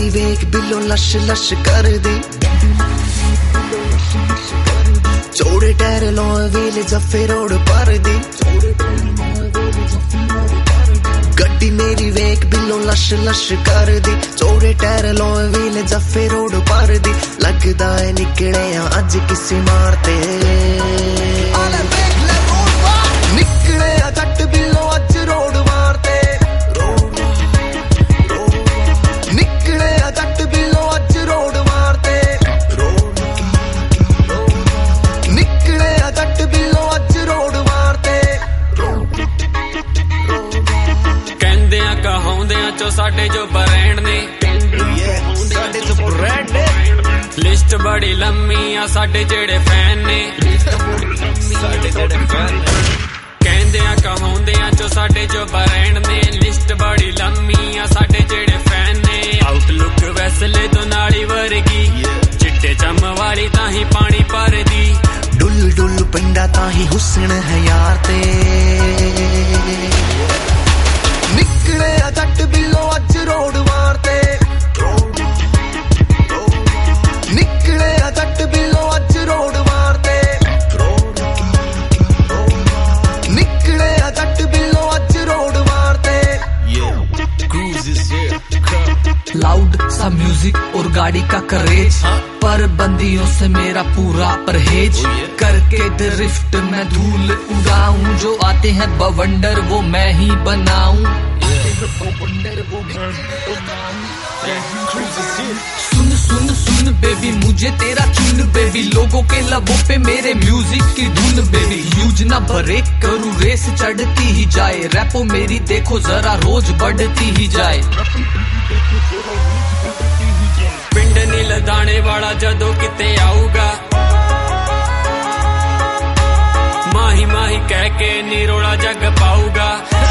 मेरी वेख below lush lush कर दी चौड़े टायर लोए व्हील जफे रोड पर दी गड्डी मेरी वेख बिलो लश लश कर दी चौड़े टायर लोए व्हील जफे रोड पर दी लगदा है निकले अज किसी मारते निकले जट बिलो अज रोड मारते निकले जट बिलो अज रोड मारते निकले जट बिलो अज रोड मारते कहंदे कहाउंदे चो साडे जो ब्रांड ने साडे जो ब्रांड ने लिस्ट बड़ी लम्मी आ साडे जेड़े फैन ने साडे जेड़े फैन कहंदे कहाउंदे चो साडे जो ब्रांड ने लिस्ट बड़ी लम्मी आ साडे जेड़े फैन ने आउटलुक वैसले तो नाली वर्गी चिट्टे चम वाली ताही पानी भर दी डुल डुल पिंडा ताही हुस्न है यार ते निकले जट बिलो अज रोड मारते निकले जट बिलो अज रोड मारते निकले जट बिलो अज रोड मारते लाउड सा म्यूजिक और गाड़ी का करेज पर बंदियों से मेरा पूरा परहेज करके ड्रिफ्ट मैं धूल उड़ाऊं जो आते हैं बवंडर वो मैं ही बनाऊं सुन सुन सुन बेबी मुझे तेरा चुन बेबी लोगों के लबों पे मेरे म्यूजिक की धुन बेबी यूज ना ब्रेक करूं रेस चढ़ती ही जाए रैपो मेरी देखो जरा रोज बढ़ती ही जाए पिंड नील दाने वाला जदों किते आऊगा माही माही कह के निरोला जग पाऊगा